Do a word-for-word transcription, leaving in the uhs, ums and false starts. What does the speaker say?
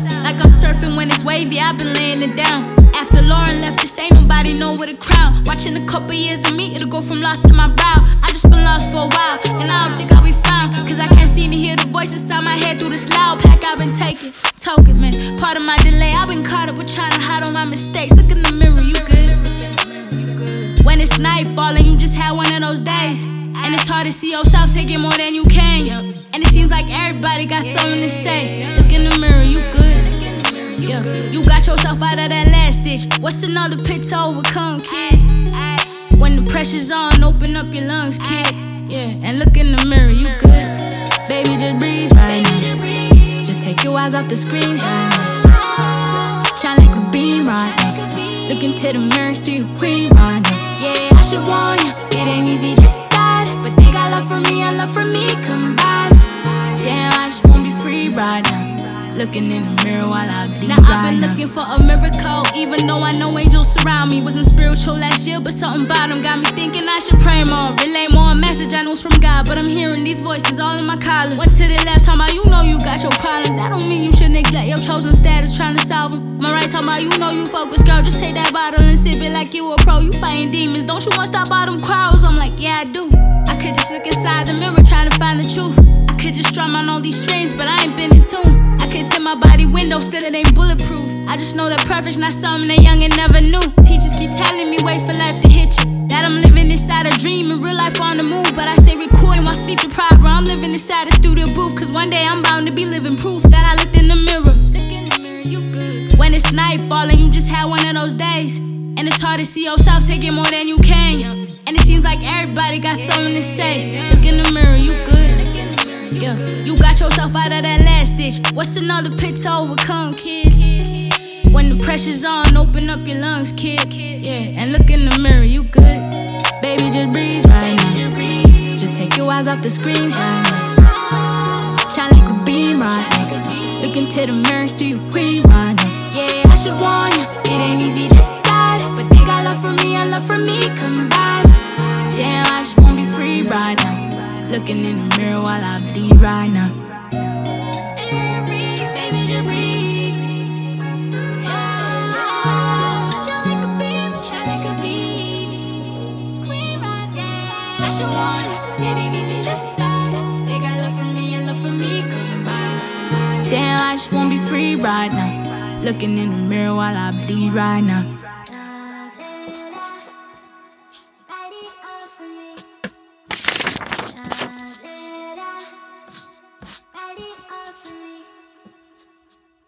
Like I'm surfing when it's wavy, I've been laying it down. After Lauren left, this ain't nobody know with a crown. Watching a couple years of me, it'll go from lost to my brow. I just been lost for a while, and I don't think I'll be found. Cause I can't seem to hear the voice inside my head through this loud pack I've been taking. Token, man, part of my delay, I've been caught up with trying to hide all my mistakes. Look in the mirror, you good? When it's nightfall and you just had one of those days, and it's hard to see yourself taking more than you can. And it seems like everybody got something to say. Look in the mirror, you good? Yeah. You got yourself out of that last ditch. What's another pit to overcome, kid? When the pressure's on, open up your lungs, kid. Yeah, and look in the mirror, you good? Baby, just breathe right now. Just take your eyes off the screens right now. Shine like a beam right now. Look into the mirror, see you queen right now. Yeah, I should warn you, it ain't easy to decide, but they got love for me and love for me combined. Damn, I just wanna be free right now. Looking in the mirror while I bleed. Now I've been looking for a miracle, even though I know angels surround me. Wasn't spiritual last year, but something about them got me thinking I should pray more. Relay more, a message I know it's from God, but I'm hearing these voices all in my collar. One to the left, talking about you know you got your problem. That don't mean you should neglect your chosen status, trying to solve them. Am I right talking about you know you focus, girl? Just take that bottle and sip it like you a pro. You fighting demons, don't you want to stop all them quarrels? I'm like, yeah I do. I could just look inside the mirror trying to find the truth. I could just strum on all these strings, but I ain't been in tune. I could tip my body window, still it ain't bulletproof. I just know that perfect's not something that young and never knew. Teachers keep telling me wait for life to hit you, that I'm living inside a dream, in real life on the move. But I stay recording while sleep deprived, bro. I'm living inside a studio booth, cause one day I'm bound to be living proof that I looked in the mirror. Look in the mirror, you good? When it's nightfall and you just had one of those days, and it's hard to see yourself taking more than you can. And it seems like everybody got something to say. Look in the mirror, you good? Yeah. You got yourself out of that last ditch. What's another pit to overcome, kid? When the pressure's on, open up your lungs, kid. Yeah, and look in the mirror, you good? Baby, just breathe right now. Just take your eyes off the screens right now. Shine like a beam right now. Look into the mirror, see you queen right now. Yeah, I should warn you, it ain't easy to decide, but they got love for me and love for me combined. Damn, I just wanna be free right now. Looking in the mirror while I bleed right now. Baby, just breathe, baby, just breathe. Yeah. Shine like a beam, shine like a beam. Queen right now. I should warn you, it ain't easy to decide. They got love for me and love for me combined. Damn, I just wanna be free right now. Looking in the mirror while I bleed right now.